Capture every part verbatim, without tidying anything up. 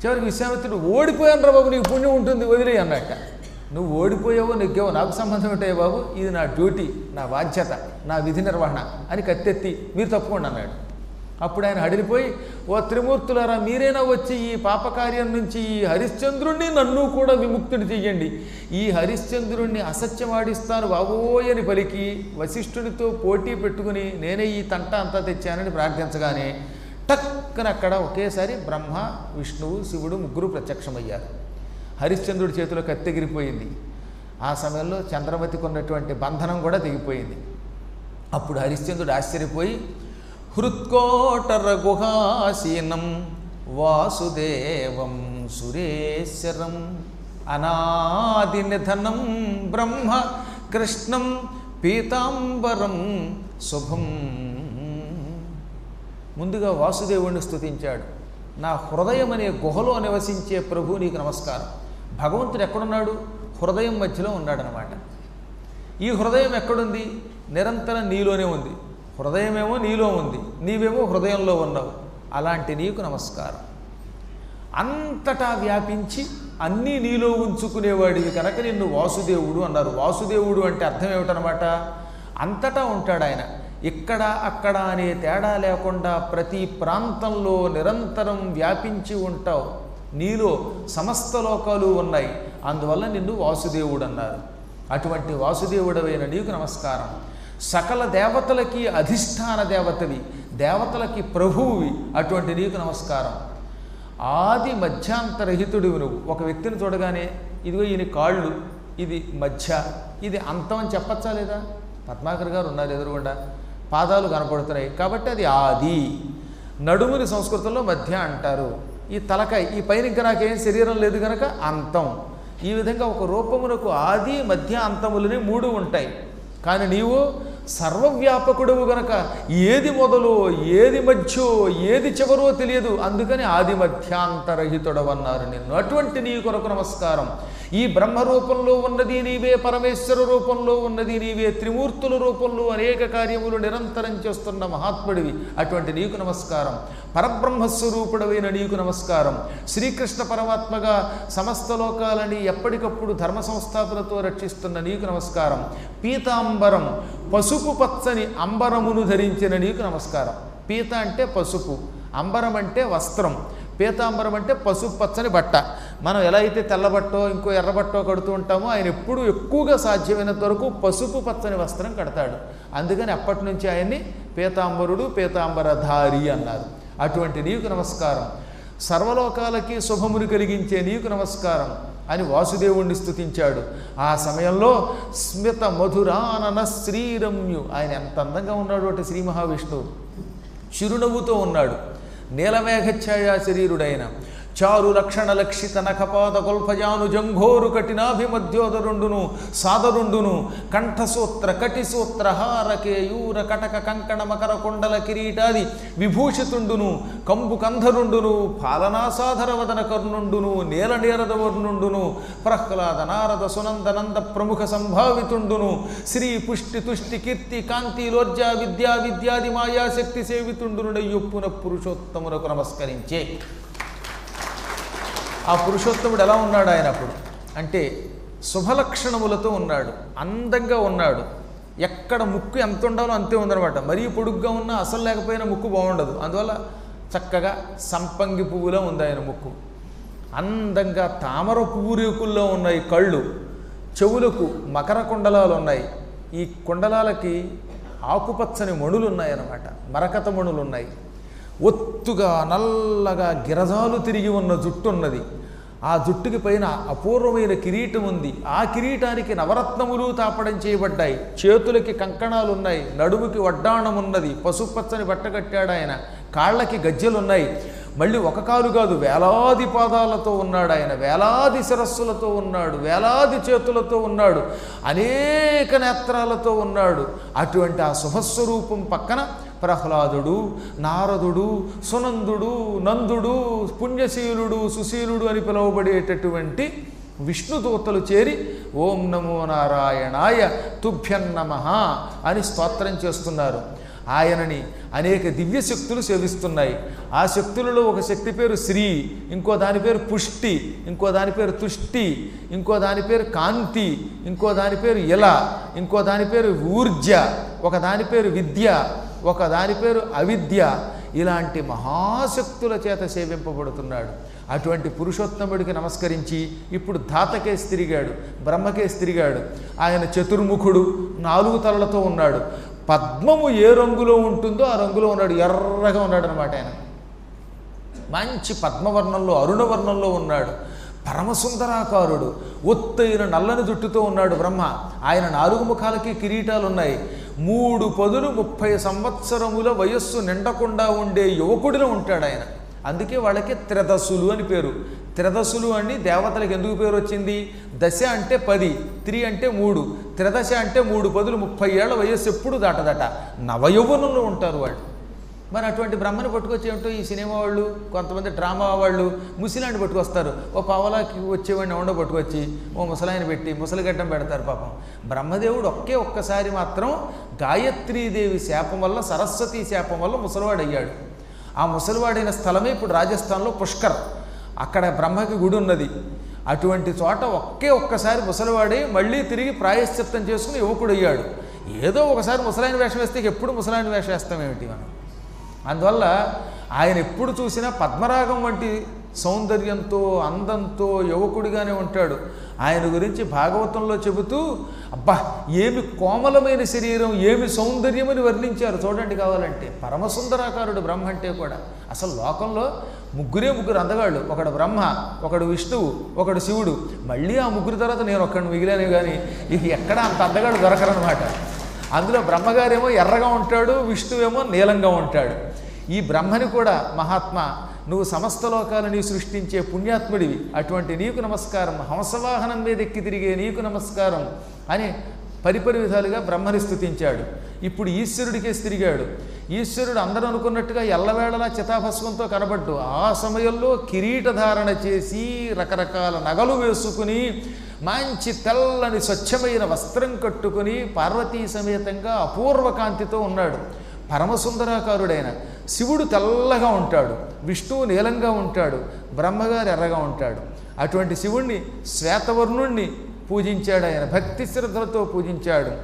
చివరికి విశ్వామిత్రుడు ఓడిపోయాను రా బాబు, నీకు పుణ్యం ఉంటుంది వదిలే అన్నట్ట. నువ్వు ఓడిపోయావో నెగ్గావో నాకు సంబంధం ఉంటాయి బాబు, ఇది నా డ్యూటీ, నా బాధ్యత, నా విధి నిర్వహణ అని కత్తెత్తి మీరు తప్పుకోండి అన్నాడు. అప్పుడు ఆయన హడిలిపోయి, ఓ త్రిమూర్తులారా, మీరైనా వచ్చి ఈ పాపకార్యం నుంచి ఈ హరిశ్చంద్రుణ్ణి నన్ను కూడా విముక్తుడి చెయ్యండి, ఈ హరిశ్చంద్రుణ్ణి అసత్యమాడిస్తాను బాబోయ్ అని పలికి వశిష్ఠునితో పోటీ పెట్టుకుని నేనే ఈ తంట అంతా తెచ్చానని ప్రార్థించగానే టక్కన అక్కడ ఒకేసారి బ్రహ్మ, విష్ణువు, శివుడు ముగ్గురు ప్రత్యక్షమయ్యారు. హరిశ్చంద్రుడి చేతిలో కత్తెగిరిపోయింది. ఆ సమయంలో చంద్రమతికి ఉన్నటువంటి బంధనం కూడా తెగిపోయింది. అప్పుడు హరిశ్చంద్రుడు ఆశ్చర్యపోయి హృత్కోటర గుహాసీనం వాసుదేవం సురేశ్వరం అనాది నిధనం బ్రహ్మ కృష్ణం పీతాంబరం శుభం. ముందుగా వాసుదేవుణ్ణి స్తుతించాడు. నా హృదయం అనే గుహలో నివసించే ప్రభు నీకు నమస్కారం. భగవంతుడు ఎక్కడున్నాడు? హృదయం మధ్యలో ఉన్నాడనమాట. ఈ హృదయం ఎక్కడుంది? నిరంతరం నీలోనే ఉంది. హృదయమేమో నీలో ఉంది, నీవేమో హృదయంలో ఉన్నావు. అలాంటి నీకు నమస్కారం. అంతటా వ్యాపించి అన్నీ నీలో ఉంచుకునేవాడివి కనుక నిన్ను వాసుదేవుడు అన్నారు. వాసుదేవుడు అంటే అర్థం ఏమిటనమాట? అంతటా ఉంటాడు ఆయన. ఇక్కడ అక్కడ అనే తేడా లేకుండా ప్రతి ప్రాంతంలో నిరంతరం వ్యాపించి ఉంటావు. నీలో సమస్త లోకాలు ఉన్నాయి. అందువల్ల నిన్ను వాసుదేవుడు అన్నారు. అటువంటి వాసుదేవుడవైన నీకు నమస్కారం. సకల దేవతలకి అధిష్టాన దేవతవి, దేవతలకి ప్రభువువి. అటువంటి నీకు నమస్కారం. ఆది మధ్యాంతరహితుడివి నువ్వు. ఒక వ్యక్తిని చూడగానే ఇదిగో ఈయన కాళ్ళు, ఇది మధ్య, ఇది అంతం అని చెప్పచ్చా లేదా? పద్మాకర్ గారు ఉన్నారు ఎదురుగుండా, పాదాలు కనపడుతున్నాయి కాబట్టి అది ఆది. నడుముని సంస్కృతంలో మధ్య అంటారు. ఈ తలకాయ, ఈ పైన ఇంకా నాకేం శరీరం లేదు కనుక అంతం. ఈ విధంగా ఒక రూపమునకు ఆది మధ్య అంతములని మూడు ఉంటాయి. కానీ నీవు సర్వవ్యాపకుడువు గనక ఏది మొదలో ఏది మధ్యో ఏది చివరో తెలియదు. అందుకని ఆది మధ్యాంతరహితుడవన్నారు నిన్ను. అటువంటి నీ కొరకు నమస్కారం. ఈ బ్రహ్మరూపంలో ఉన్నది నీవే, పరమేశ్వర రూపంలో ఉన్నది నీవే, త్రిమూర్తుల రూపంలో అనేక కార్యములు నిరంతరం చేస్తున్న మహాత్ముడివి. అటువంటి నీకు నమస్కారం. పరబ్రహ్మస్వరూపుడవైన నీకు నమస్కారం. శ్రీకృష్ణ పరమాత్మగా సమస్త లోకాలని ఎప్పటికప్పుడు ధర్మ సంస్థాపనతో రక్షిస్తున్న నీకు నమస్కారం. పీతాంబరం, పసుపు పచ్చని అంబరమును ధరించిన నీకు నమస్కారం. పీత అంటే పసుపు, అంబరం అంటే వస్త్రం, పీతాంబరం అంటే పసుపు పచ్చని బట్ట. మనం ఎలా అయితే తెల్లబట్టో ఇంకో ఎర్రబట్టో కడుతూ ఉంటామో ఆయన ఎప్పుడు ఎక్కువగా సాధ్యమైనంత వరకు పసుపు పచ్చని వస్త్రం కడతాడు. అందుకని అప్పటి నుంచి ఆయన్ని పీతాంబరుడు, పీతాంబరధారి అన్నారు. అటువంటి నీకు నమస్కారం. సర్వలోకాలకి శుభమును కలిగించే నీకు నమస్కారం అని వాసుదేవుణ్ణి స్తుతించాడు. ఆ సమయంలో స్మిత మధురానన శ్రీరమ్యు, ఆయన ఎంత అందంగా ఉన్నాడు అంటే శ్రీ మహావిష్ణువు చిరునవ్వుతో ఉన్నాడు. నీలమేఘఛాయా శరీరుడైన చారు లక్షణ లక్షిత నఖపాద గొల్ఫజాను జంఘోరు కఠినాభిమధ్యోదరుండును సాదరుండును కంఠసూత్ర కటిసూత్ర హార కేయూర కటక కంకణ మకర కుండల కిరీటాది విభూషితుండును కంబు కంధరుండును పాలనాసాధర వదన కర్ణుండును నీల నీరద వర్ణుండును ప్రహ్లాద నారద సునందనంద ప్రముఖ సంభావితుండును శ్రీ పుష్టి తుష్టి కీర్తి కాంతి లోర్జా విద్యా విద్యాది మాయాశక్తి సేవితుండునుడయ్యొప్పున పురుషోత్తమునకు నమస్కరించే. ఆ పురుషోత్తముడు ఎలా ఉన్నాడు ఆయన అప్పుడు అంటే శుభలక్షణములతో ఉన్నాడు, అందంగా ఉన్నాడు. ఎక్కడ ముక్కు ఎంత ఉండాలో అంతే ఉందన్నమాట. మరీ పొడుగ్గా ఉన్నా అసలు లేకపోయినా ముక్కు బాగుండదు. అందువల్ల చక్కగా సంపంగి పువ్వులో ఉంది ఆయన ముక్కు. అందంగా తామర పువ్వు రేకుల్లో ఉన్నాయి కళ్ళు. చెవులకు మకర కుండలాలు ఉన్నాయి. ఈ కుండలాలకి ఆకుపచ్చని మణులు ఉన్నాయి అన్నమాట, మరకత మణులు ఉన్నాయి. ఒత్తుగా నల్లగా గిరజాలు తిరిగి ఉన్న జుట్టు ఉన్నది. ఆ జుట్టుకి పైన అపూర్వమైన కిరీటం ఉంది. ఆ కిరీటానికి నవరత్నములు తాపడం చేయబడ్డాయి. చేతులకి కంకణాలు ఉన్నాయి, నడుముకి వడ్డాణం ఉన్నది, పసుపచ్చని బట్ట కట్టాడు ఆయన, కాళ్ళకి గజ్జెలున్నాయి. మళ్ళీ ఒక కాలు కాదు, వేలాది పాదాలతో ఉన్నాడు ఆయన, వేలాది శిరస్సులతో ఉన్నాడు, వేలాది చేతులతో ఉన్నాడు, అనేక నేత్రాలతో ఉన్నాడు. అటువంటి ఆ శుభస్వరూపం పక్కన ప్రహ్లాదుడు, నారదుడు, సునందుడు, నందుడు, పుణ్యశీలుడు, సుశీలుడు అని పిలువబడేటటువంటి విష్ణుదూతలు చేరి ఓం నమో నారాయణాయ తుభ్యం నమః అని స్తోత్రం చేస్తున్నారు. ఆయనని అనేక దివ్య శక్తులు సేవిస్తున్నాయి. ఆ శక్తులలో ఒక శక్తి పేరు శ్రీ, ఇంకో దాని పేరు పుష్టి, ఇంకో దాని పేరు తుష్టి, ఇంకో దాని పేరు కాంతి, ఇంకో దాని పేరు ఇల, ఇంకో దాని పేరు ఊర్జ, ఒక దాని పేరు విద్య, ఒక దాని పేరు అవిద్య. ఇలాంటి మహాశక్తుల చేత సేవింపబడుతున్నాడు. అటువంటి పురుషోత్తముడికి నమస్కరించి ఇప్పుడు ధాతకేసి తిరిగాడు, బ్రహ్మకేసి తిరిగాడు. ఆయన చతుర్ముఖుడు, నాలుగు తలలతో ఉన్నాడు. పద్మము ఏ రంగులో ఉంటుందో ఆ రంగులో ఉన్నాడు, ఎర్రగా ఉన్నాడు అనమాట. ఆయన మంచి పద్మవర్ణంలో, అరుణవర్ణంలో ఉన్నాడు. పరమసుందరాకారుడు, ఒత్తైన నల్లని జుట్టుతో ఉన్నాడు బ్రహ్మ. ఆయన నాలుగు ముఖాలకి కిరీటాలు ఉన్నాయి. మూడు పదులు ముప్పై సంవత్సరముల వయస్సు నిండకుండా ఉండే యువకుడిలో ఉంటాడు ఆయన. అందుకే వాళ్ళకి త్రిదశులు అని పేరు. త్రిదశులు అని దేవతలకు ఎందుకు పేరు వచ్చింది? దశ అంటే పది, త్రి అంటే మూడు, త్రిదశ అంటే మూడు పదులు ముప్పై ఏళ్ల వయస్సు ఎప్పుడు దాటదట. నవయౌవనంలో ఉంటారు వాళ్ళు. మరి అటువంటి బ్రహ్మను పట్టుకొచ్చి ఏమిటో ఈ సినిమా వాళ్ళు, కొంతమంది డ్రామా వాళ్ళు ముసిలాంటి పట్టుకొస్తారు. ఓ పావలాకి వచ్చేవాడిని ఎవడో పట్టుకొచ్చి ఓ ముసలాయన పెట్టి ముసలిగడ్డం పెడతారు. పాపం బ్రహ్మదేవుడు ఒకే ఒక్కసారి మాత్రం గాయత్రీదేవి శాపం వల్ల, సరస్వతీ శాపం వల్ల ముసలివాడు అయ్యాడు. ఆ ముసలివాడైన స్థలమే ఇప్పుడు రాజస్థాన్లో పుష్కర్. అక్కడ బ్రహ్మకి గుడి ఉన్నది. అటువంటి చోట ఒకే ఒక్కసారి ముసలివాడై మళ్ళీ తిరిగి ప్రాయశ్చిత్తం చేసుకుని యువకుడు అయ్యాడు. ఏదో ఒకసారి ముసలాయన వేషం వేస్తే ఎప్పుడు ముసలాయన వేషం వేస్తామేమిటి మనం? అందువల్ల ఆయన ఎప్పుడు చూసినా పద్మరాగం వంటి సౌందర్యంతో, అందంతో యువకుడిగానే ఉంటాడు. ఆయన గురించి భాగవతంలో చెబుతూ అబ్బా ఏమి కోమలమైన శరీరం, ఏమి సౌందర్యమని వర్ణించారు చూడండి కావాలంటే. పరమసుందరాకారుడు బ్రహ్మ అంటే కూడా. అసలు లోకంలో ముగ్గురే ముగ్గురు అందగాళ్ళు. ఒకడు బ్రహ్మ, ఒకడు విష్ణువు, ఒకడు శివుడు. మళ్ళీ ఆ ముగ్గురు తర్వాత నేను ఒక్కడిని మిగిలానే కానీ ఇక ఎక్కడ అంత అందగాడు దొరకరనమాట. అందులో బ్రహ్మగారేమో ఎర్రగా ఉంటాడు, విష్ణువేమో నీలంగా ఉంటాడు. ఈ బ్రహ్మని కూడా మహాత్మా నువ్వు సమస్త లోకాలని సృష్టించే పుణ్యాత్ముడివి, అటువంటి నీకు నమస్కారం, హంసవాహనం మీద ఎక్కి తిరిగే నీకు నమస్కారం అని పరిపరి విధాలుగా బ్రహ్మని స్తుతించాడు. ఇప్పుడు ఈశ్వరుడికేసి తిరిగాడు. ఈశ్వరుడు అందరూ అనుకున్నట్టుగా ఎల్లవేళలా చితాభస్మంతో కనబడ్డు. ఆ సమయంలో కిరీటధారణ చేసి రకరకాల నగలు వేసుకుని మంచి తెల్లని స్వచ్ఛమైన వస్త్రం కట్టుకుని పార్వతీ సమేతంగా అపూర్వ కాంతితో ఉన్నాడు. పరమసుందరాకారుడైన శివుడు తెల్లగా ఉంటాడు, విష్ణువు నీలంగా ఉంటాడు, బ్రహ్మగారు ఎర్రగా ఉంటాడు. అటువంటి శివుణ్ణి శ్వేతవర్ణుణ్ణి పూజించాడు ఆయన, భక్తి శ్రద్ధలతో పూజించాడు.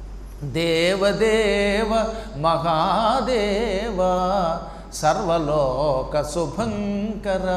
దేవదేవ మహాదేవ సర్వలోక శుభంకర.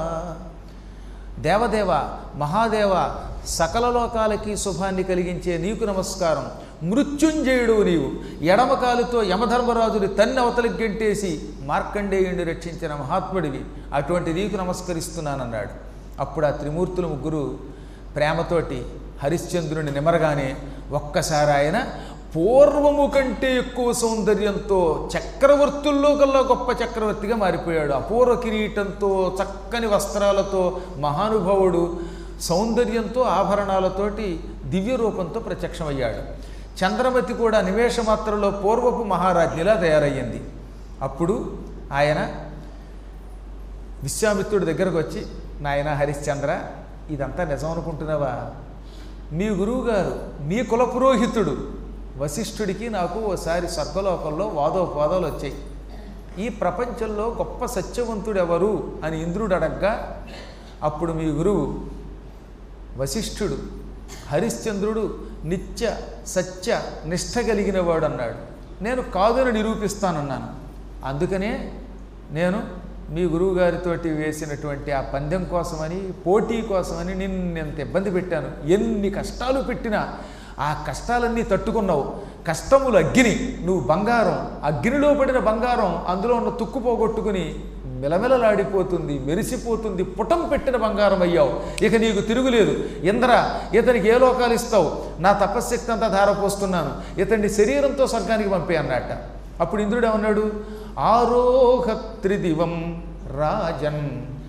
దేవదేవ మహాదేవ సకల లోకాలకి శుభాన్ని కలిగించే నీకు నమస్కారం. మృత్యుంజయుడు నీవు, ఎడమకాలుతో యమధర్మరాజుని తన్ని అవతలికి గెంటేసి మార్కండేయుడిని రక్షించిన మహాత్ముడివి, అటువంటి నీకు నమస్కరిస్తున్నానన్నాడు. అప్పుడు ఆ త్రిమూర్తులు ముగ్గురు ప్రేమతోటి హరిశ్చంద్రుని నిమరగానే ఒక్కసారి ఆయన పూర్వము కంటే ఎక్కువ సౌందర్యంతో చక్రవర్తుల్లో కల్లా గొప్ప చక్రవర్తిగా మారిపోయాడు. అపూర్వ కిరీటంతో, చక్కని వస్త్రాలతో మహానుభావుడు సౌందర్యంతో, ఆభరణాలతోటి దివ్య రూపంతో ప్రత్యక్షమయ్యాడు. చంద్రమతి కూడా నిమేషమాత్రలో పూర్వపు మహారాజ్ఞిలా తయారయ్యింది. అప్పుడు ఆయన విశ్వామిత్రుడి దగ్గరకు వచ్చి, నాయన హరిశ్చంద్ర, ఇదంతా నిజం అనుకుంటున్నావా? మీ గురువుగారు, మీ కులపురోహితుడు వశిష్ఠుడికి నాకు ఓసారి స్వర్గలోకంలో వాదోపవాదాలు వచ్చాయి. ఈ ప్రపంచంలో గొప్ప సత్యవంతుడు ఎవరు అని ఇంద్రుడు అడగ్గా, అప్పుడు మీ గురువు వశిష్ఠుడు హరిశ్చంద్రుడు నిత్య సత్య నిష్ఠ కలిగిన వాడు అన్నాడు. నేను కాదని నిరూపిస్తానన్నాను. అందుకనే నేను మీ గురువుగారితోటి వేసినటువంటి ఆ పందెం కోసమని, పోటీ కోసమని నిన్నెంత ఇబ్బంది పెట్టాను. ఎన్ని కష్టాలు పెట్టినా ఆ కష్టాలన్నీ తట్టుకున్నావు. కష్టములు అగ్ని, నువ్వు బంగారం, అగ్నిలో పడిన బంగారం అందులో ఉన్న తుక్కు పోగొట్టుకుని మిలమిలలాడిపోతుంది, మెరిసిపోతుంది, పుటం పెట్టిన బంగారం అయ్యావు. ఇక నీకు తిరుగులేదు. ఇంద్ర, ఇతనికి ఏ లోకాలు ఇస్తావు? నా తపశ్శక్తి అంతా ధారపోస్తున్నాను, ఇతన్ని శరీరంతో స్వర్గానికి పంపే అన్నట్ట. అప్పుడు ఇంద్రుడు ఏమన్నాడు? ఆరోహ త్రిదివం రాజన్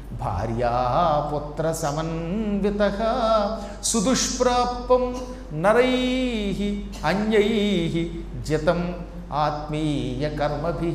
భార్యాపుత్ర సమన్విత సుదుష్ప్రాపం నరై అన్యై జితం ఆత్మీయ కర్మభి.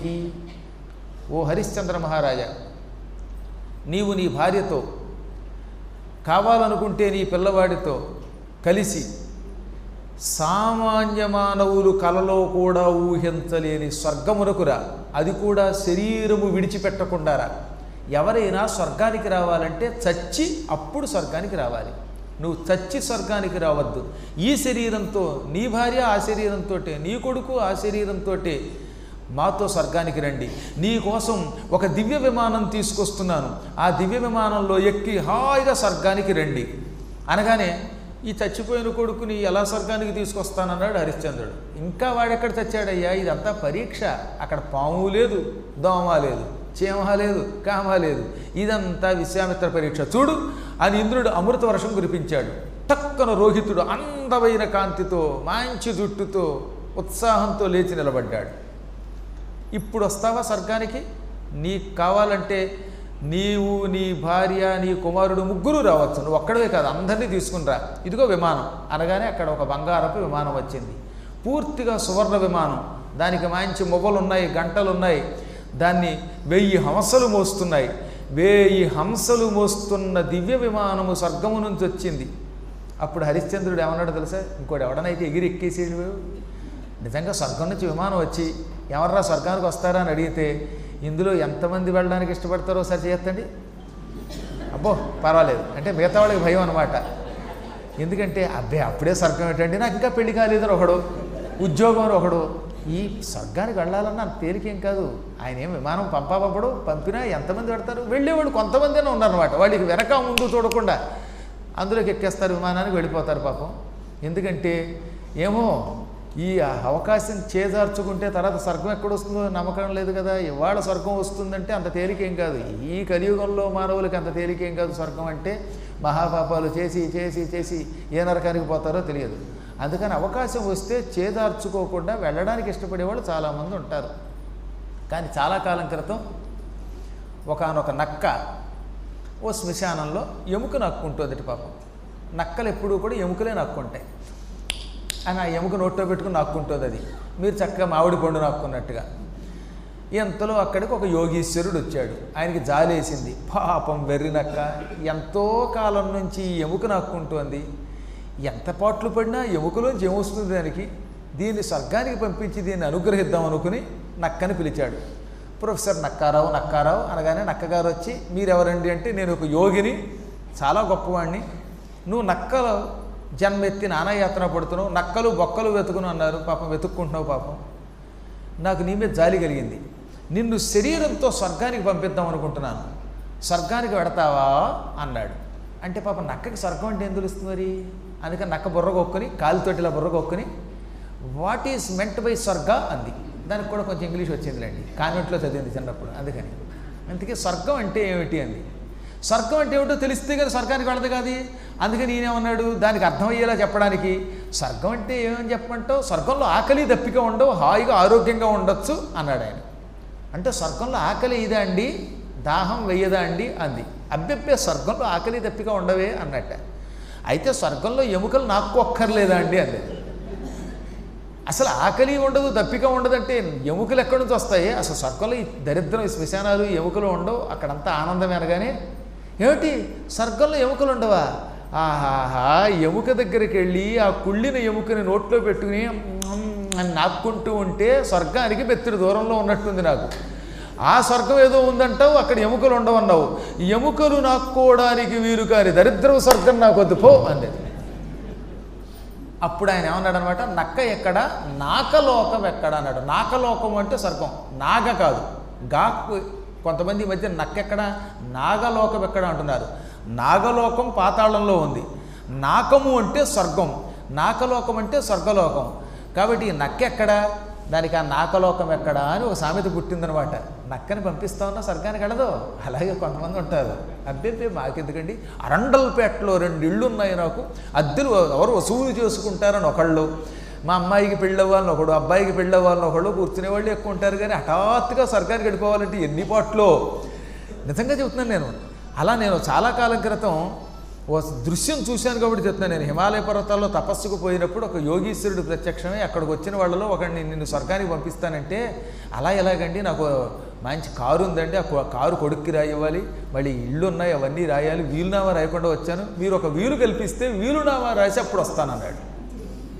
ఓ హరిశ్చంద్ర మహారాజా, నీవు నీ భార్యతో, కావాలనుకుంటే నీ పిల్లవాడితో కలిసి సామాన్య మానవులు కలలో కూడా ఊహించలేని స్వర్గమునకురా, అది కూడా శరీరము విడిచిపెట్టకుండారా. ఎవరైనా స్వర్గానికి రావాలంటే చచ్చి అప్పుడు స్వర్గానికి రావాలి. నువ్వు చచ్చి స్వర్గానికి రావద్దు. ఈ శరీరంతో నీ భార్య ఆ శరీరంతో, నీ కొడుకు ఆ శరీరంతో మాతో స్వర్గానికి రండి. నీ కోసం ఒక దివ్య విమానం తీసుకొస్తున్నాను, ఆ దివ్య విమానంలో ఎక్కి హాయిగా స్వర్గానికి రండి అనగానే ఈ చచ్చిపోయిన కొడుకుని ఎలా స్వర్గానికి తీసుకొస్తానన్నాడు హరిశ్చంద్రుడు. ఇంకా వాడెక్కడ చచ్చాడయ్యా, ఇదంతా పరీక్ష. అక్కడ పాము లేదు, దోమ లేదు, చీమ లేదు, కామ లేదు, ఇదంతా విశ్వామిత్ర పరీక్ష చూడు అని ఇంద్రుడు అమృత వర్షం కురిపించాడు. టక్కన రోహితుడు అందమైన కాంతితో మంచి జుట్టుతో ఉత్సాహంతో లేచి నిలబడ్డాడు. ఇప్పుడు వస్తావా స్వర్గానికి? నీకు కావాలంటే నీవు, నీ భార్య, నీ కుమారుడు ముగ్గురు రావచ్చు, నువ్వు ఒక్కడవే కాదు, అందరినీ తీసుకుని రా. ఇదిగో విమానం అనగానే అక్కడ ఒక బంగారపు విమానం వచ్చింది. పూర్తిగా సువర్ణ విమానం, దానికి మంచి మొవ్వలు ఉన్నాయి, గంటలు ఉన్నాయి, దాన్ని వెయ్యి హంసలు మోస్తున్నాయి. వెయ్యి హంసలు మోస్తున్న దివ్య విమానము స్వర్గము నుంచి వచ్చింది. అప్పుడు హరిశ్చంద్రుడు ఏమన్నాడు తెలుసా? ఇంకోటి ఎవడనైతే ఎగిరి ఎక్కేసేడు. నిజంగా స్వర్గం నుంచి విమానం వచ్చి ఎవర్రా స్వర్గానికి వస్తారా అని అడిగితే ఇందులో ఎంతమంది వెళ్ళడానికి ఇష్టపడతారో ఒకసారి చేయొద్దండి. అబ్బో పర్వాలేదు అంటే మిగతా వాళ్ళకి భయం అనమాట. ఎందుకంటే అబ్బే అప్పుడే స్వర్గం ఏంటంటే నాకు ఇంకా పెళ్లి కాలేదని ఒకడు, ఉద్యోగం ఒకడు, ఈ స్వర్గానికి వెళ్ళాలన్నా అంత తేలికేం కాదు. ఆయన ఏం విమానం పంపా పంపడు, పంపినా ఎంతమంది పెడతారు? వెళ్ళేవాళ్ళు కొంతమందినే ఉన్నారనమాట. వాళ్ళకి వెనక ముందు చూడకుండా అందులోకి ఎక్కేస్తారు, విమానానికి వెళ్ళిపోతారు పాపం. ఎందుకంటే ఏమో ఈ అవకాశం చేజార్చుకుంటే తర్వాత స్వర్గం ఎక్కడొస్తుందో నమ్మకం లేదు కదా. ఇవాళ స్వర్గం వస్తుందంటే అంత తేలికేం కాదు. ఈ కలియుగంలో మానవులకి అంత తేలికేం కాదు. స్వర్గం అంటే మహాపాపాలు చేసి చేసి చేసి ఏ నరకానికి పోతారో తెలియదు. అందుకని అవకాశం వస్తే చేజార్చుకోకుండా వెళ్ళడానికి ఇష్టపడేవాళ్ళు చాలామంది ఉంటారు. కానీ చాలా కాలం క్రితం ఒకానొక నక్క ఓ శ్మశానంలో ఎముక నక్కుంటుంది పాపం. నక్కలు ఎప్పుడూ కూడా ఎముకలే నక్కుంటాయి. అని ఆ ఎముక నోట్లో పెట్టుకుని నాక్కుంటుంది. అది మీరు చక్కగా మామిడి పండు నాక్కున్నట్టుగా. ఎంతలో అక్కడికి ఒక యోగీశ్వరుడు వచ్చాడు. ఆయనకి జాలేసింది. పాపం వెర్రినక్క ఎంతో కాలం నుంచి ఎముక నాక్కుంటోంది, ఎంత పాట్లు పడినా ఎముకలోంచి ఏమొస్తుంది దానికి, దీన్ని స్వర్గానికి పంపించి దీన్ని అనుగ్రహిద్దాం అనుకుని నక్కని పిలిచాడు. ప్రొఫెసర్ నక్కారావు నక్కారావు అనగానే నక్కగారు వచ్చి మీరెవరండి అంటే నేను ఒక యోగిని, చాలా గొప్పవాడిని, నువ్వు నక్కలు జన్మెత్తి నానాయాత్ర పడుతున్నావు, నక్కలు బొక్కలు వెతుకును అన్నారు, పాపం వెతుక్కుంటున్నావు, పాపం నాకు నీ మీద జాలి కలిగింది, నిన్ను శరీరంతో స్వర్గానికి పంపిద్దాం అనుకుంటున్నాను, స్వర్గానికి వెడతావా అన్నాడు. అంటే పాపం నక్కకి స్వర్గం అంటే ఏం తెలుస్తుంది మరి? అందుకని నక్క బుర్ర కొక్కుని కాలుతోటిలా బుర్ర కొక్కుని వాట్ ఈజ్ మెంట్ బై స్వర్గ అంది. దానికి కూడా కొంచెం ఇంగ్లీష్ వచ్చిందిలేండి, కాన్వెంట్లో చదివింది చిన్నప్పుడు. అందుకని అందుకే స్వర్గం అంటే ఏమిటి అంది. స్వర్గం అంటే ఏమిటో తెలిస్తే కానీ స్వర్గానికి వెళ్ళదు కాదు. అందుకని ఈయనేమన్నాడు దానికి అర్థమయ్యేలా చెప్పడానికి, స్వర్గం అంటే ఏమని చెప్పమంటావు, స్వర్గంలో ఆకలి దప్పిక ఉండవు, హాయిగా ఆరోగ్యంగా ఉండొచ్చు అన్నాడు ఆయన. అంటే స్వర్గంలో ఆకలి ఇదా అండి, దాహం వెయ్యదా అండి అంది. అబ్బెబ్బే స్వర్గంలో ఆకలి దప్పిక ఉండవే అన్నట్ట. అయితే స్వర్గంలో ఎముకలు నాకు ఒక్కర్లేదా అండి అంది. అసలు ఆకలి ఉండదు దప్పిక ఉండదంటే ఎముకలు ఎక్కడి నుంచి వస్తాయి? అసలు స్వర్గంలో ఈ దరిద్రం, ఈ శ్మశానాలు ఎముకలు ఉండవు, అక్కడంతా ఆనందమే అనగానే ఏమిటి స్వర్గంలో ఎముకలు ఉండవా? ఆహాహా, ఎముక దగ్గరికి వెళ్ళి ఆ కుళ్ళిన ఎముకని నోట్లో పెట్టుకుని అని నాక్కుంటూ ఉంటే స్వర్గానికి బెత్తిడి దూరంలో ఉన్నట్టుంది నాకు. ఆ స్వర్గం ఏదో ఉందంటావు, అక్కడ ఎముకలు ఉండవన్నావు, ఎముకలు నాక్కోవడానికి వీలు కాని దరిద్రం స్వర్గం నాకు వద్దు పో అంది. అప్పుడు ఆయన ఏమన్నాడు అనమాట, నక్క ఎక్కడ నాకలోకం ఎక్కడ అన్నాడు. నాకలోకం అంటే స్వర్గం, నాగ కాదు గాకు. కొంతమంది ఈ మధ్య నక్కెక్కడ నాగలోకం ఎక్కడ అంటున్నారు. నాగలోకం పాతాళంలో ఉంది, నాకము అంటే స్వర్గం, నాకలోకం అంటే స్వర్గలోకం. కాబట్టి నక్కెక్కడ, దానికి ఆ నాకలోకం ఎక్కడా అని ఒక సామెత పుట్టిందనమాట. నక్కని పంపిస్తా ఉన్నా స్వర్గానికి వెళ్ళదు. అలాగే కొంతమంది ఉంటారు, అబ్బే మాకెందుకండి, అరండల్పేటలో రెండు ఇళ్ళు ఉన్నాయి నాకు, అద్దెలు ఎవరు వసూలు చేసుకుంటారని ఒకళ్ళు, మా అమ్మాయికి పెళ్ళవ్వాలని ఒకడు, అబ్బాయికి పెళ్ళవ్వాలని ఒకళ్ళు, కూర్చునే వాళ్ళు ఎక్కువ ఉంటారు. కానీ హఠాత్తుగా స్వర్గానికి వెళ్ళిపోవాలంటే ఎన్ని పాటలో, నిజంగా చెబుతున్నాను నేను. అలా నేను చాలా కాలం క్రితం ఓ దృశ్యం చూశాను కాబట్టి చెప్తున్నాను. నేను హిమాలయ పర్వతాల్లో తపస్సుకు పోయినప్పుడు ఒక యోగీశ్వరుడు ప్రత్యక్షమై అక్కడికి వచ్చిన వాళ్ళలో ఒకడిని నిన్ను స్వర్గానికి పంపిస్తానంటే, అలా ఎలాగండి, నాకు మంచి కారు ఉందండి, ఆ కారు కొడుక్కి రాయివ్వాలి, మళ్ళీ ఇళ్ళు ఉన్నాయి అవన్నీ రాయాలి, వీలునామా రాయకుండా వచ్చాను, మీరు ఒక వీలు కల్పిస్తే వీలునామా రాసి అప్పుడు వస్తానన్నాడు.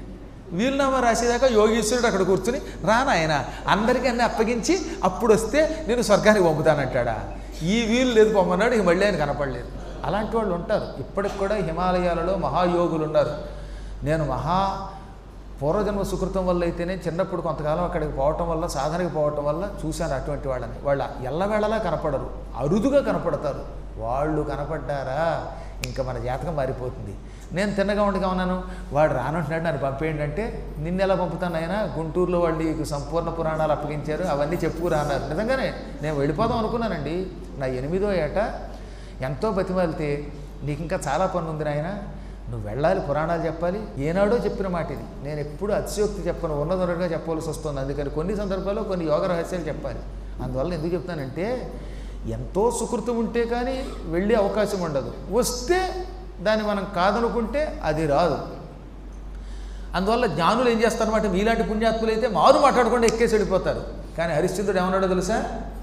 వీలునామా రాసేదాకా యోగీశ్వరుడు అక్కడ కూర్చుని రాను ఆయన అందరికీ అన్నీ అప్పగించి అప్పుడు వస్తే నేను స్వర్గానికి పంపుతానంటాడా? ఈ వీలు లేదు పొమ్మన్నాడు, ఇక మళ్ళీ ఆయన కనపడలేదు. అలాంటి వాళ్ళు ఉంటారు ఇప్పటికి కూడా. హిమాలయాలలో మహాయోగులు ఉన్నారు. నేను మహా పూర్వజన్మ సుకృతం వల్ల అయితేనే చిన్నప్పుడు కొంతకాలం అక్కడికి పోవటం వల్ల, సాధనకి పోవటం వల్ల చూశాను అటువంటి వాళ్ళని. వాళ్ళ ఎల్లవేళలా కనపడరు, అరుదుగా కనపడతారు. వాళ్ళు కనపడ్డారా ఇంకా మన జాతకం మారిపోతుంది. నేను తిన్నగా ఉండగా ఉన్నాను, వాడు రానంటున్నాడు నన్ను పంపేయండి అంటే, నిన్ను ఎలా పంపుతాను ఆయన, గుంటూరులో వాళ్ళు నీకు సంపూర్ణ పురాణాలు అప్పగించారు అవన్నీ చెప్పుకురాన్నారు. నిజంగానే నేను వెళ్ళిపోదాం అనుకున్నానండి. నా ఎనిమిదో ఏట ఎంతో బతిమాలితే, నీకు ఇంకా చాలా పని ఉంది నాయన, నువ్వు వెళ్ళాలి, పురాణాలు చెప్పాలి. ఏనాడో చెప్పిన మాట ఇది. నేను ఎప్పుడు అతిశయోక్తి చెప్పను, ఉన్నదొరగా చెప్పవలసి వస్తుంది. అందుకని కొన్ని సందర్భాల్లో కొన్ని యోగ రహస్యాలు చెప్పాలి. అందువల్ల ఎందుకు చెప్తానంటే, ఎంతో సుకృతం ఉంటే కానీ వెళ్ళే అవకాశం ఉండదు. వస్తే దాన్ని మనం కాదనుకుంటే అది రాదు. అందువల్ల జ్ఞానులు ఏం చేస్తారన్నమాట, మీలాంటి పుణ్యాత్ములు అయితే మారు మాట్లాడకుండా ఎక్కేసి వెళ్ళిపోతారు. కానీ హరిశ్చంద్రుడు ఏమన్నాడో తెలుసా?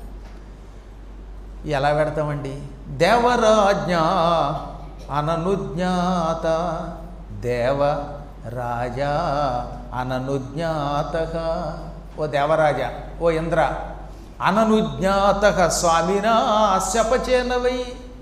ఎలా పెడతామండి, దేవరాజ్ఞ అననుజ్ఞాత దేవ రాజా అననుజ్ఞాత. ఓ దేవరాజా, ఓ ఇంద్ర, అననుజ్ఞాత స్వామినా శపచేనవై.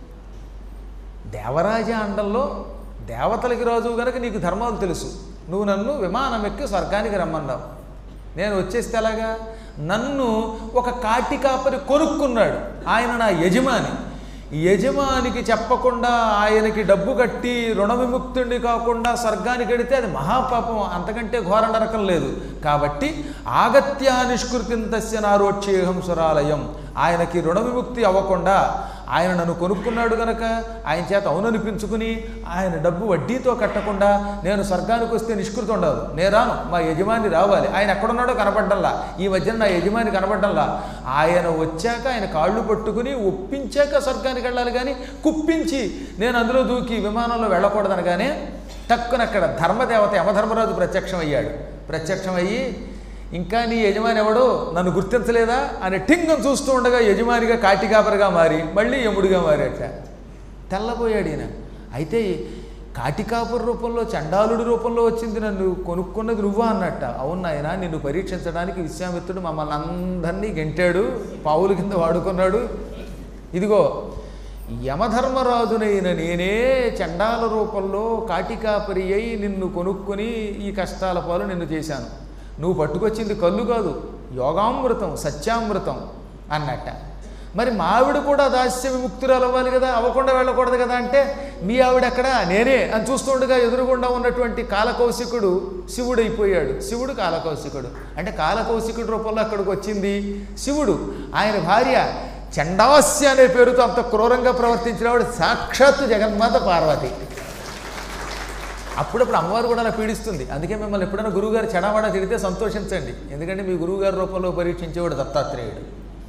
దేవరాజా అండంలో దేవతలకి రాజు కనుక నీకు ధర్మాలు తెలుసు. నువ్వు నన్ను విమానం ఎక్కి స్వర్గానికి రమ్మన్నావు. నేను వచ్చేస్తే ఎలాగా? నన్ను ఒక కాటికాపరి కొనుక్కున్నాడు, ఆయన నా యజమాని. యజమానికి చెప్పకుండా ఆయనకి డబ్బు కట్టి రుణ విముక్తుడిని కాకుండా స్వర్గానికి వెడితే అది మహాపాపం, అంతకంటే ఘోర నరకం లేదు. కాబట్టి ఆగత్యా నిష్కృతిం తస్య నారోచ్యేహం సురాలయం. ఆయనకి రుణ విముక్తి అవ్వకుండా ఆయన నన్ను కొనుక్కున్నాడు కనుక ఆయన చేత అవుననిపించుకుని ఆయన డబ్బు వడ్డీతో కట్టకుండా నేను స్వర్గానికి వస్తే నిష్కృతి ఉండదు. నేను రాను, మా యజమాని రావాలి. ఆయన ఎక్కడున్నాడో కనపడ్డంలా. ఈ మధ్యన నా యజమాని కనపడ్డంలా. ఆయన వచ్చాక ఆయన కాళ్ళు పట్టుకుని ఒప్పించాక స్వర్గానికి వెళ్ళాలి. కానీ కుప్పించి నేను అందులో దూకి విమానంలో వెళ్ళకూడదనగానే టక్కునక్కడ ధర్మదేవత యమధర్మరాజు ప్రత్యక్షమయ్యాడు. ప్రత్యక్షమయ్యి, ఇంకా నీ యజమాని ఎవడో నన్ను గుర్తించలేదా అని టింగం చూస్తూ ఉండగా యజమానిగా కాటికాపరిగా మారి మళ్ళీ యముడిగా మారాట. తెల్లబోయాడు ఈయన. అయితే కాటికాపుర రూపంలో, చండాలుడి రూపంలో వచ్చింది, నన్ను కొనుక్కున్నది నువ్వా అన్నట్ట. అవును ఆయన, నిన్ను పరీక్షించడానికి విశ్వామిత్రుడు మమ్మల్ని అందరినీ గెంటాడు, పావుల కింద వాడుకున్నాడు. ఇదిగో యమధర్మరాజునైన నేనే చండాల రూపంలో కాటికాపరి అయి నిన్ను కొనుక్కుని ఈ కష్టాల పాలు నిన్ను చేశాను. నువ్వు పట్టుకొచ్చింది కళ్ళు కాదు, యోగామృతం, సత్యామృతం అన్నట్ట. మరి మా ఆవిడ కూడా దాస్య విముక్తురాలు అవ్వాలి కదా, అవ్వకుండా వెళ్ళకూడదు కదా అంటే, మీ ఆవిడ ఎక్కడ, నేనే అని చూస్తుండగా ఎదురుగుండా ఉన్నటువంటి కాలకౌశికుడు శివుడు అయిపోయాడు. శివుడు కాలకౌశికుడు అంటే కాలకౌశికుడు రూపంలో అక్కడికి వచ్చింది శివుడు. ఆయన భార్య చండాస్య అనే పేరుతో అంత క్రూరంగా ప్రవర్తించినవాడు సాక్షాత్తు జగన్మాత పార్వతి. అప్పుడప్పుడు అమ్మవారు కూడా అలా పీడిస్తుంది. అందుకే మిమ్మల్ని ఎప్పుడైనా గురువుగారు చెడవాడ తిడితే సంతోషించండి, ఎందుకంటే మీ గురువుగారి రూపంలో పరీక్షించేవాడు దత్తాత్రేయుడు.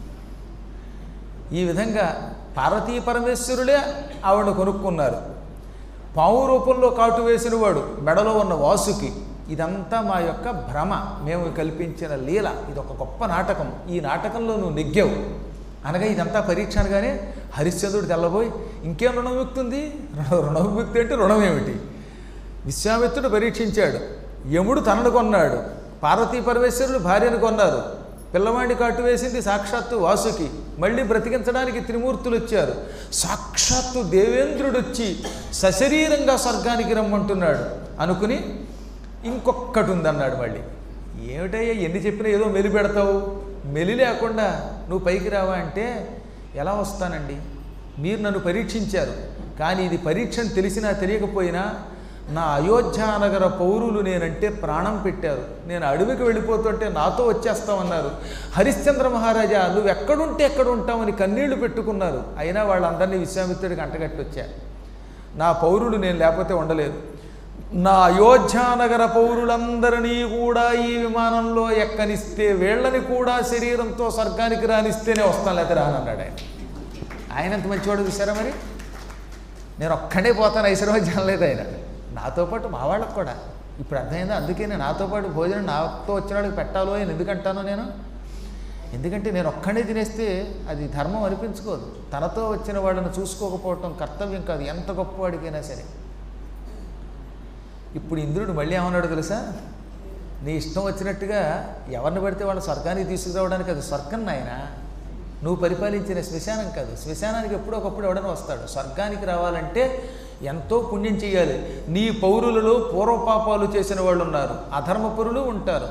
ఈ విధంగా పార్వతీ పరమేశ్వరులే ఆవిడను కొనుక్కున్నారు. పావు రూపంలో కాటు వేసిన వాడు మెడలో ఉన్న వాసుకి. ఇదంతా మా యొక్క భ్రమ, మేము కల్పించిన లీల. ఇది ఒక గొప్ప నాటకం. ఈ నాటకంలో నువ్వు నెగ్గావు అనగా ఇదంతా పరీక్ష అనగానే హరిశ్చంద్రుడు తెల్లబోయి, ఇంకేం రుణం విముక్తుంది? రుణం విముక్తి అంటే రుణం ఏమిటి? విశ్వామిత్రుడు పరీక్షించాడు, యముడు తనను కొన్నాడు, పార్వతీ పరమేశ్వరులు భార్యను కొన్నారు, పిల్లవాడిని కాటు వేసింది సాక్షాత్తు వాసుకి, మళ్ళీ బ్రతికించడానికి త్రిమూర్తులు వచ్చారు, సాక్షాత్తు దేవేంద్రుడు వచ్చి సశరీరంగా స్వర్గానికి రమ్మంటున్నాడు అనుకుని ఇంకొక్కటి ఉందన్నాడు. మళ్ళీ ఏమిటయ్యా ఎన్ని చెప్పినా ఏదో మెలి పెడతావు, మెలి లేకుండా నువ్వు పైకి రావా అంటే, ఎలా వస్తానండి, మీరు నన్ను పరీక్షించారు, కానీ ఇది పరీక్ష అని తెలిసినా తెలియకపోయినా నా అయోధ్యానగర పౌరులు నేనంటే ప్రాణం పెట్టారు. నేను అడవికి వెళ్ళిపోతుంటే నాతో వచ్చేస్తామన్నారు. హరిశ్చంద్ర మహారాజా నువ్వు ఎక్కడుంటే ఎక్కడ ఉంటామని కన్నీళ్లు పెట్టుకున్నారు. అయినా వాళ్ళందరినీ విశ్వామిత్రుడికి అంటగట్టి వచ్చారు. నా పౌరులు నేను లేకపోతే ఉండలేదు. నా అయోధ్యానగర పౌరులందరినీ కూడా ఈ విమానంలో ఎక్కనిస్తే, వీళ్ళని కూడా శరీరంతో స్వర్గానికి రానిస్తేనే వస్తాను, లేకపోతే రానన్నాడు ఆయన. ఆయన ఎంత మంచివాడు చూసారా మరి. నేను ఒక్కడే పోతాను ఐశ్వర్యం అనలేదు ఆయన, నాతో పాటు మా వాళ్ళకు కూడా. ఇప్పుడు అర్థమైందా? అందుకే నేను నాతో పాటు భోజనం నాతో వచ్చిన వాళ్ళకి పెట్టాలో అని ఎందుకంటానో నేను. ఎందుకంటే నేను ఒక్కడే తినేస్తే అది ధర్మం అనిపించుకోదు. తనతో వచ్చిన వాళ్ళని చూసుకోకపోవటం కర్తవ్యం కాదు, ఎంత గొప్పవాడికైనా సరే. ఇప్పుడు ఇంద్రుడు మళ్ళీ ఏమన్నాడు తెలుసా? నీ ఇష్టం వచ్చినట్టుగా ఎవరిని పడితే వాళ్ళ స్వర్గానికి తీసుకురావడానికి అది స్వర్గం నాయన, నువ్వు పరిపాలించిన శ్మశానం కాదు. శ్మశానానికి ఎప్పుడో ఒకప్పుడు ఎవడైనా వస్తాడు. స్వర్గానికి రావాలంటే ఎంతో పుణ్యం చేయాలి. నీ పౌరులలో పూర్వపాపాలు చేసిన వాళ్ళు ఉన్నారు, అధర్మపురులు ఉంటారు.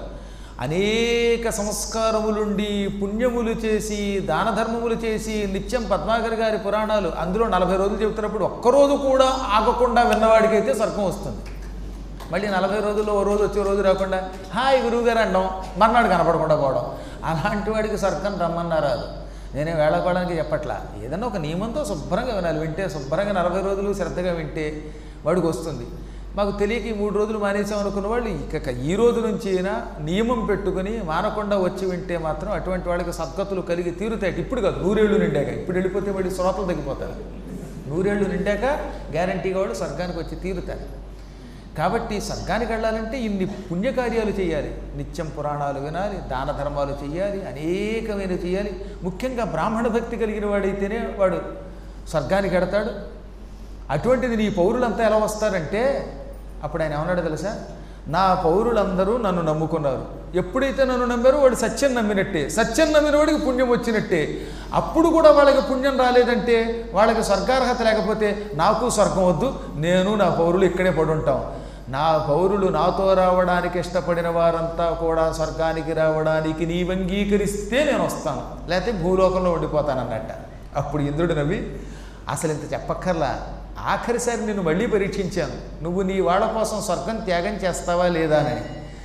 అనేక సంస్కారములుండి పుణ్యములు చేసి దాన ధర్మములు చేసి నిత్యం పద్మాకర్ గారి పురాణాలు అందులో నలభై రోజులు చెబుతున్నప్పుడు ఒక్కరోజు కూడా ఆగకుండా విన్నవాడికైతే స్వర్గం వస్తుంది. మళ్ళీ నలభై రోజుల్లో ఓ రోజు వచ్చే రోజు రాకుండా హాయ్ గురువుగారు అనడం, మర్నాడు కనపడకుండా పోవడం, అలాంటి వాడికి స్వర్గం రమ్మన్నారు. నేనే వేళకోవడానికి చెప్పట్లా. ఏదన్నా ఒక నియమంతో శుభ్రంగా వినాలి. వింటే శుభ్రంగా నలభై రోజులు శ్రద్ధగా వింటే వాడికి వస్తుంది. మాకు తెలియక ఈ మూడు రోజులు మానేసాం అనుకున్న వాళ్ళు ఇక ఈ రోజు నుంచి అయినా నియమం పెట్టుకుని మానకుండా వచ్చి వింటే మాత్రం అటువంటి వాళ్ళకి సద్గతులు కలిగి తీరుతాయి. ఇప్పుడు కాదు, నూరేళ్ళు నిండాక. ఇప్పుడు వెళ్ళిపోతే మళ్ళీ శ్రోతలు తగ్గిపోతారు. నూరేళ్ళు నిండాక గ్యారంటీగా వాళ్ళు స్వర్గానికి వచ్చి తీరుతారు. కాబట్టి స్వర్గానికి వెళ్ళాలంటే ఇన్ని పుణ్యకార్యాలు చేయాలి. నిత్యం పురాణాలు వినాలి, దాన ధర్మాలు చేయాలి, అనేకమైన చేయాలి. ముఖ్యంగా బ్రాహ్మణ భక్తి కలిగిన వాడైతేనే వాడు స్వర్గానికి వెడతాడు. అటువంటిది నీ పౌరులంతా ఎలా వస్తారంటే, అప్పుడు ఆయన ఏమన్నాడు తెలుసా? నా పౌరులందరూ నన్ను నమ్ముకున్నారు. ఎప్పుడైతే నన్ను నమ్మారో వాడు సత్యం నమ్మినట్టే, సత్యం నమ్మిన వాడికి పుణ్యం వచ్చినట్టే. అప్పుడు కూడా వాళ్ళకి పుణ్యం రాలేదంటే, వాళ్ళకి స్వర్గార్హత లేకపోతే నాకు స్వర్గం వద్దు, నేను నా పౌరులు ఇక్కడే పడుంటాం. నా పౌరులు నాతో రావడానికి ఇష్టపడిన వారంతా కూడా స్వర్గానికి రావడానికి నీవు అంగీకరిస్తే నేను వస్తాను, లేకపోతే భూలోకంలో ఉండిపోతానన్నట్ట. అప్పుడు ఇంద్రుడు నవ్వి, అసలు ఇంత చెప్పక్కర్లా, ఆఖరిసారి నిన్ను మళ్ళీ పరీక్షించాను, నువ్వు నీ వాళ్ళ కోసం స్వర్గం త్యాగం చేస్తావా లేదా అని.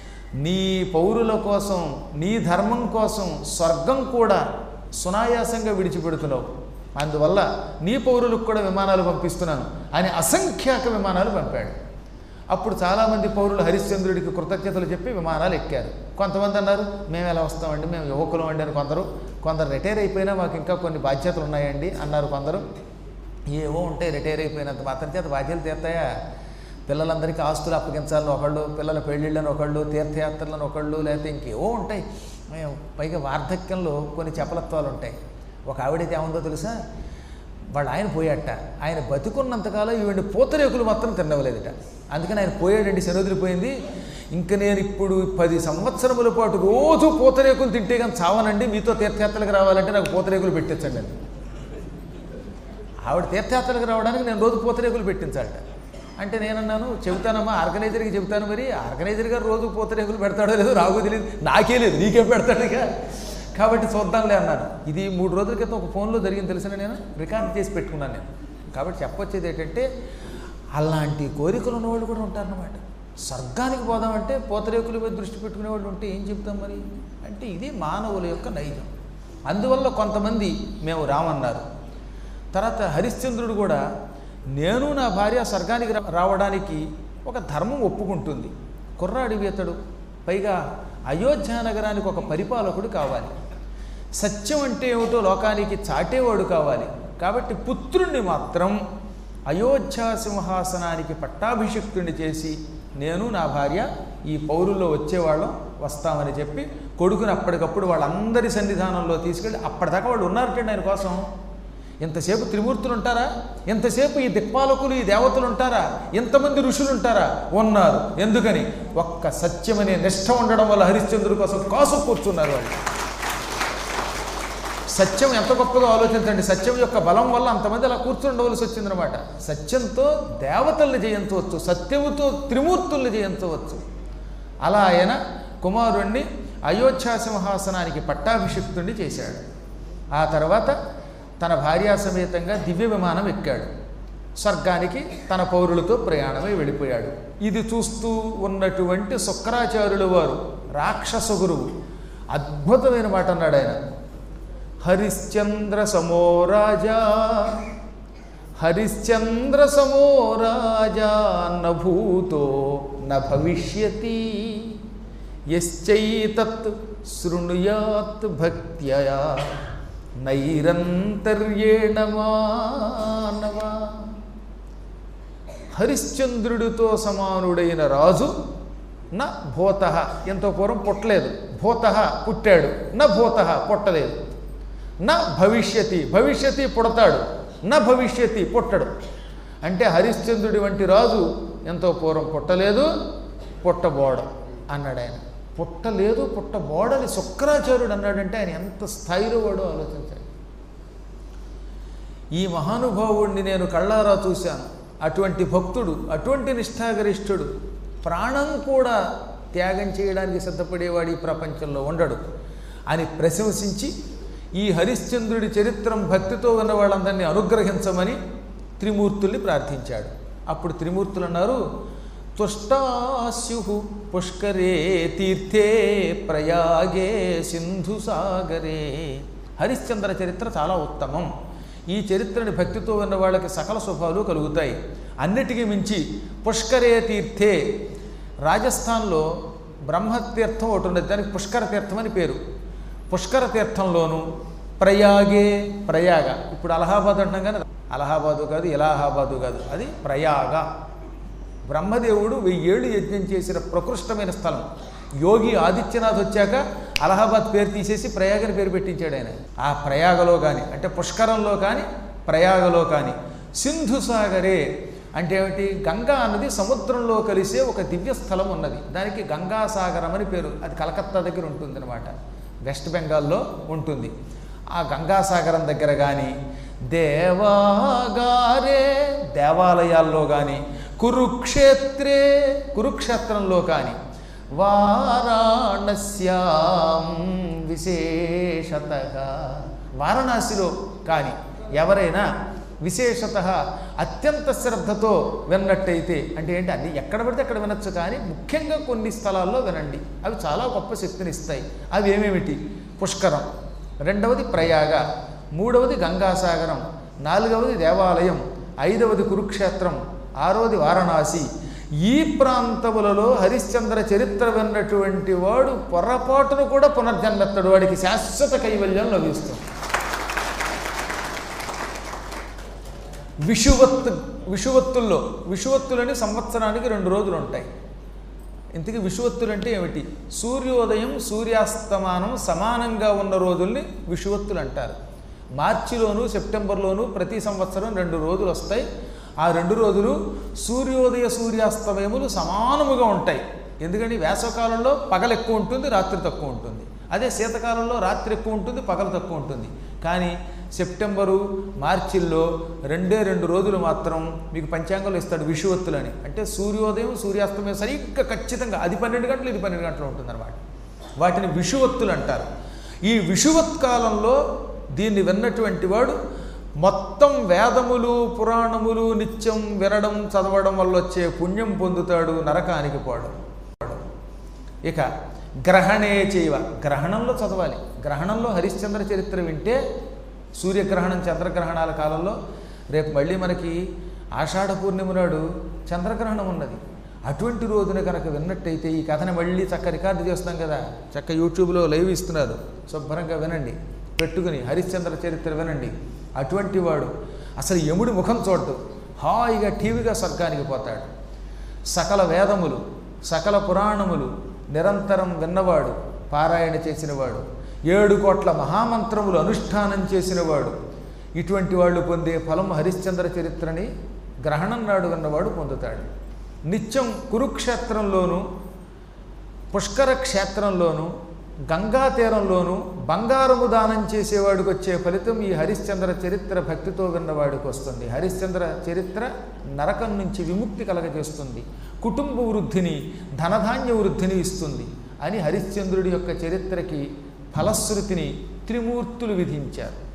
నీ పౌరుల కోసం, నీ ధర్మం కోసం స్వర్గం కూడా సునాయాసంగా విడిచిపెడుతున్నావు. అందువల్ల నీ పౌరులకు కూడా విమానాలు పంపిస్తున్నాను అని అసంఖ్యాక విమానాలు పంపాడు. అప్పుడు చాలామంది పౌరులు హరిశ్చంద్రుడికి కృతజ్ఞతలు చెప్పి విమానాలు ఎక్కారు. కొంతమంది అన్నారు, మేము ఎలా వస్తామండి, మేము యువకులం అండి అని కొందరు. కొందరు రిటైర్ అయిపోయినా మాకు ఇంకా కొన్ని బాధ్యతలు ఉన్నాయండి అన్నారు కొందరు. ఏవో ఉంటాయి, రిటైర్ అయిపోయినంత మాత్రం చేత బాధ్యతలు తీర్తాయా? పిల్లలందరికీ ఆస్తులు అప్పగించాలని ఒకళ్ళు, పిల్లల పెళ్ళిళ్ళని ఒకళ్ళు, తీర్థయాత్రలను ఒకళ్ళు, లేకపోతే ఇంకేవో ఉంటాయి. పైగా వార్ధక్యంలో కొన్ని చపలత్వాలు ఉంటాయి. ఒక ఆవిడైతే ఏముందో తెలుసా, వాళ్ళు ఆయన పోయాట, ఆయన బతికున్నంతకాలం ఈవిడ పూతరేకులు మాత్రం తినవలేదట. అందుకని ఆయన పోయాడండి, శనొదిలిపోయింది. ఇంక నేను ఇప్పుడు పది సంవత్సరముల పాటు రోజు పూతరేకులు తింటే కానీ చావనండి, మీతో తీర్థయాత్రలకు రావాలంటే నాకు పూతరేకులు పెట్టించండి అని. ఆవిడ తీర్థయాత్రలకు రావడానికి నేను రోజు పూతరేకులు పెట్టించాలట. అంటే నేనన్నాను, చెబుతానమ్మా ఆర్గనైజర్కి చెబుతాను, మరి ఆర్గనైజర్ గారు రోజు పూతరేకులు పెడతాడో లేదో నాకు తెలియదు, నాకే లేదు, నీకేం పెడతాడుగా, కాబట్టి చూద్దాంలే అన్నాను. ఇది మూడు రోజుల క్రితం ఒక ఫోన్లో జరిగింది తెలిసిన, నేను రికార్డ్ చేసి పెట్టుకున్నాను నేను. కాబట్టి చెప్పొచ్చేది ఏంటంటే, అలాంటి కోరికలు ఉన్నవాళ్ళు కూడా ఉంటారన్నమాట. స్వర్గానికి పోదామంటే పూతరేకుల మీద దృష్టి పెట్టుకునే వాళ్ళు ఉంటే ఏం చెప్తాం మరి? అంటే ఇది మానవుల యొక్క నైజం. అందువల్ల కొంతమంది మేము రామన్నారు. తర్వాత హరిశ్చంద్రుడు కూడా, నేను నా భార్య స్వర్గానికి రావడానికి ఒక ధర్మం ఒప్పుకుంటుంది. కుర్రాడివి అతడు, పైగా అయోధ్య నగరానికి ఒక పరిపాలకుడు కావాలి, సత్యం అంటే ఏమిటో లోకానికి చాటేవాడు కావాలి. కాబట్టి పుత్రుణ్ణి మాత్రం అయోధ్య సింహాసనానికి పట్టాభిషిక్తుని చేసి నేను నా భార్య ఈ పౌరుల్లో వచ్చేవాళ్ళం వస్తామని చెప్పి కొడుకుని అప్పటికప్పుడు వాళ్ళందరి సన్నిధానంలో తీసుకెళ్ళి, అప్పటిదాకా వాళ్ళు ఉన్నారటండి ఆయన కోసం. ఎంతసేపు త్రిమూర్తులు ఉంటారా? ఎంతసేపు ఈ దిక్పాలకులు, ఈ దేవతలు ఉంటారా? ఎంతమంది ఋషులు ఉంటారా? ఉన్నారు. ఎందుకని? ఒక్క సత్యమనే నిష్ఠ ఉండడం వల్ల హరిశ్చంద్రుడి కోసం కాసు కూర్చున్నారు వాళ్ళు. సత్యం ఎంత గొప్పదో ఆలోచించండి. సత్యం యొక్క బలం వల్ల అంతమంది అలా కూర్చుండవలసి వచ్చిందనమాట. సత్యంతో దేవతల్ని జయించవచ్చు, సత్యముతో త్రిమూర్తుల్ని జయించవచ్చు. అలా ఆయన కుమారుణ్ణి అయోధ్య సింహాసనానికి పట్టాభిషిక్తుణ్ణి చేశాడు. ఆ తర్వాత తన భార్యా సమేతంగా దివ్య విమానం ఎక్కాడు. స్వర్గానికి తన పౌరులతో ప్రయాణమై వెళ్ళిపోయాడు. ఇది చూస్తూ ఉన్నటువంటి శుక్రాచార్యుల వారు, రాక్షస గురువు, అద్భుతమైన మాట అన్నాడు ఆయన. హరిశ్చంద్ర సమో రాజా, హరిశ్చంద్ర సమో రాజా నభూతో న భవిష్యతి యశ్చైతత్ శృణుయాత్ భక్త్యయా నైరంతర్యేణ మానవ. హరిశ్చంద్రుడితో సమానుడైన రాజు నా భూత, ఎంతో పూర్వం పుట్టలేదు, భూత పుట్టాడు, నా భూత పుట్టలేదు, నా భవిష్యతి భవిష్యతి పుడతాడు, నా భవిష్యతి పుట్టడు. అంటే హరిశ్చంద్రుడి వంటి రాజు ఎంతో పూర్వం పుట్టలేదు, పుట్టబోవడం అన్నాడు ఆయన. పుట్ట లేదు పుట్టబోడని శుక్రాచార్యుడు అన్నాడంటే ఆయన ఎంత స్థాయిలో వాడో ఆలోచించాడు. ఈ మహానుభావుడిని నేను కళ్ళారా చూశాను, అటువంటి భక్తుడు, అటువంటి నిష్ఠాగరిష్ఠుడు, ప్రాణం కూడా త్యాగం చేయడానికి సిద్ధపడేవాడు ఈ ప్రపంచంలో ఉండడు అని ప్రశంసించి ఈ హరిశ్చంద్రుడి చరిత్రం భక్తితో ఉన్న వాళ్ళందరినీ అనుగ్రహించమని త్రిమూర్తుల్ని ప్రార్థించాడు. అప్పుడు త్రిమూర్తులు అన్నారు, తుష్టాస్యు పుష్కరే తీర్థే ప్రయాగే సింధు సాగరే. హరిశ్చంద్ర చరిత్ర చాలా ఉత్తమం. ఈ చరిత్రని భక్తితో ఉన్న వాళ్ళకి సకల శుభాలు కలుగుతాయి. అన్నిటికీ మించి పుష్కరే తీర్థే, రాజస్థాన్లో బ్రహ్మతీర్థం ఒకటి ఉన్నది, దానికి పుష్కర తీర్థం అని పేరు. పుష్కర తీర్థంలోను ప్రయాగే, ప్రయాగ ఇప్పుడు అలహాబాద్ అంటాం కానీ అలహాబాదు కాదు, ఇలాహాబాదు కాదు, అది ప్రయాగ. బ్రహ్మదేవుడు వెయ్యేళ్ళు యజ్ఞం చేసిన ప్రకృష్టమైన స్థలం. యోగి ఆదిత్యనాథ్ వచ్చాక అలహాబాద్ పేరు తీసేసి ప్రయాగని పేరు పెట్టించాడు ఆయన. ఆ ప్రయాగలో కానీ అంటే పుష్కరంలో కానీ ప్రయాగలో కానీ సింధు సాగరే అంటే ఏమిటి? గంగా అన్నది సముద్రంలో కలిసే ఒక దివ్య స్థలం ఉన్నది, దానికి గంగాసాగరం అని పేరు. అది కలకత్తా దగ్గర ఉంటుంది అనమాట, వెస్ట్ బెంగాల్లో ఉంటుంది. ఆ గంగాసాగరం దగ్గర కానీ దేవాగారే, దేవాలయాల్లో కానీ కురుక్షేత్రే, కురుక్షేత్రంలో కానీ వారాణస్యాం విశేషతగా, వారణాసిలో కానీ ఎవరైనా విశేషత అత్యంత శ్రద్ధతో విన్నట్టయితే, అంటే ఏంటి అన్ని ఎక్కడ పడితే అక్కడ వినొచ్చు, కానీ ముఖ్యంగా కొన్ని స్థలాల్లో వినండి, అవి చాలా గొప్ప శక్తిని ఇస్తాయి. అవి ఏమేమిటి? పుష్కరం, రెండవది ప్రయాగ, మూడవది గంగాసాగరం, నాలుగవది దేవాలయం, ఐదవది కురుక్షేత్రం, ఆరవది వారణాసి. ఈ ప్రాంతములలో హరిశ్చంద్ర చరిత్ర విన్నటువంటి వాడు పొరపాటును కూడా పునర్జన్మెత్తడు, వాడికి శాశ్వత కైవల్యం లభిస్తుంది. విషువత్తు, విషువత్తుల్లో, విషువత్తులని సంవత్సరానికి రెండు రోజులు ఉంటాయి. ఇంతకీ విషువత్తులు అంటే ఏమిటి? సూర్యోదయం సూర్యాస్తమానం సమానంగా ఉన్న రోజుల్ని విషువత్తులు అంటారు. మార్చిలోను సెప్టెంబర్లోను ప్రతి సంవత్సరం రెండు రోజులు వస్తాయి. ఆ రెండు రోజులు సూర్యోదయ సూర్యాస్తమయములు సమానముగా ఉంటాయి. ఎందుకంటే వేసవకాలంలో పగలు ఎక్కువ ఉంటుంది, రాత్రి తక్కువ ఉంటుంది. అదే శీతకాలంలో రాత్రి ఎక్కువ ఉంటుంది, పగలు తక్కువ ఉంటుంది. కానీ సెప్టెంబరు మార్చిల్లో రెండే రెండు రోజులు మాత్రం మీకు పంచాంగంలో ఇస్తాడు విషువత్తులని. అంటే సూర్యోదయం సూర్యాస్తమయం సరిగ్గా ఖచ్చితంగా అది పన్నెండు గంటలు ఇది పన్నెండు గంటలు ఉంటుందన్నమాట. వాటిని విషువత్తులు అంటారు. ఈ విషువత్కాలంలో దీన్ని విన్నటువంటి వాడు మొత్తం వేదములు పురాణములు నిత్యం వినడం చదవడం వల్ల వచ్చే పుణ్యం పొందుతాడు, నరకానికి పోవడం. ఇక గ్రహణే చేయవ, గ్రహణంలో చదవాలి. గ్రహణంలో హరిశ్చంద్ర చరిత్ర వింటే, సూర్యగ్రహణం చంద్రగ్రహణాల కాలంలో, రేపు మళ్ళీ మనకి ఆషాఢ పూర్ణిమ నాడు చంద్రగ్రహణం ఉన్నది. అటువంటి రోజున కనుక విన్నట్టయితే ఈ కథను మళ్ళీ చక్క రికార్డు చేస్తాం కదా, చక్క యూట్యూబ్లో లైవ్ ఇస్తున్నారు, శుభ్రంగా వినండి, పెట్టుకుని హరిశ్చంద్ర చరిత్ర వినండి. అటువంటి వాడు అసలు యముడి ముఖం చూడడు, హాయిగా టీవీగా స్వర్గానికి పోతాడు. సకల వేదములు సకల పురాణములు నిరంతరం విన్నవాడు, పారాయణ చేసినవాడు, ఏడు కోట్ల మహామంత్రములు అనుష్ఠానం చేసినవాడు, ఇటువంటి వాళ్ళు పొందే ఫలం హరిశ్చంద్ర చరిత్రని గ్రహణం నాడు విన్నవాడు పొందుతాడు. నిత్యం కురుక్షేత్రంలోనూ పుష్కర క్షేత్రంలోనూ గంగా తీరంలోనూ బంగారము దానం చేసేవాడికి వచ్చే ఫలితం ఈ హరిశ్చంద్ర చరిత్ర భక్తితో విన్నవాడికి వస్తుంది. హరిశ్చంద్ర చరిత్ర నరకం నుంచి విముక్తి కలగజేస్తుంది, కుటుంబ వృద్ధిని ధనధాన్య వృద్ధిని ఇస్తుంది అని హరిశ్చంద్రుడి యొక్క చరిత్రకి ఫలశ్రుతిని త్రిమూర్తులు విధించారు.